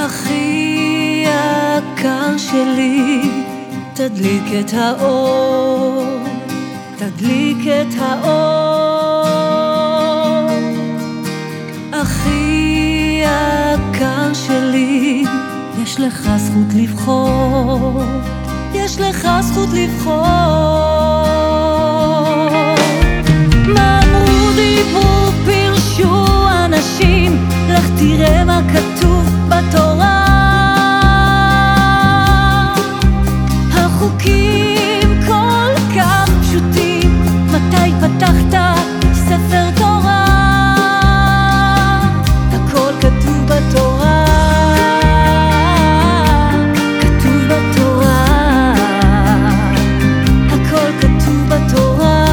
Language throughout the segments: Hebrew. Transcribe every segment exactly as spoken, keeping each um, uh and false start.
אחי יקר שלי, תדליק את האור, תדליק את האור. אחי יקר שלי, יש לך זכות לבחור, יש לך זכות לבחור. מה אמרו, דיברו, פירשו אנשים, לך תראה מה כתוב בתורה. החוקים כל כך פשוטים, מתי פתחת ספר תורה? הכל כתוב בתורה, כתוב בתורה, הכל כתוב בתורה,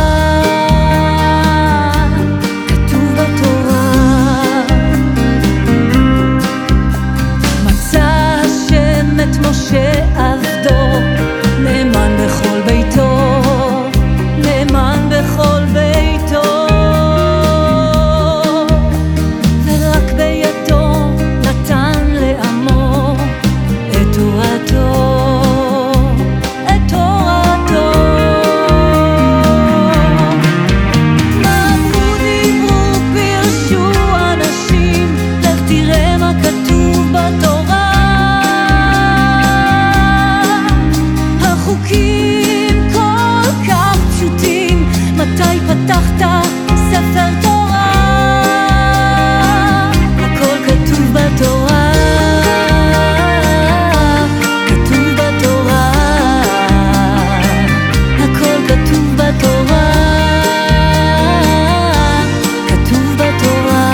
כתוב בתורה. מצא השם את משה עבדו, נאמן בכל ביתו, נאמן בכל ביתו, ורק בידו נתן לעמו את תורתו, את תורתו. מה אמרו, דיברו, פירשו אנשים, לך תראה מה כתוב בתורה. חוקים כל כך פשוטים, מתי פתחת ספר תורה? הכל כתוב בתורה, כתוב בתורה, הכל כתוב בתורה, כתוב בתורה.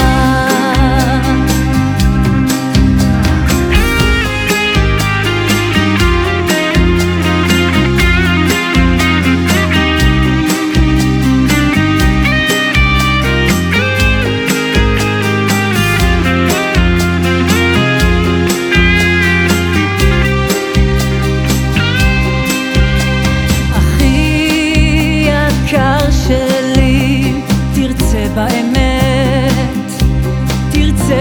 באמת, תרצה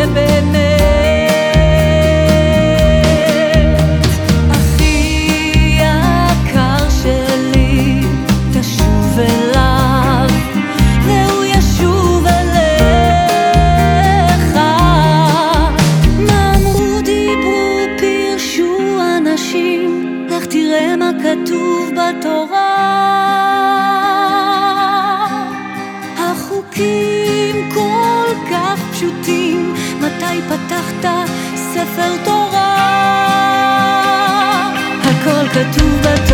באמת. אחי יקר שלי, תשוב אליו והוא ישוב אליך. מה אמרו, דיברו, פירשו אנשים, לך תראה מה כתוב בתורה. החוקים כל כך פשוטים, מתי פתחת ספר תורה? הכל כתוב בתורה.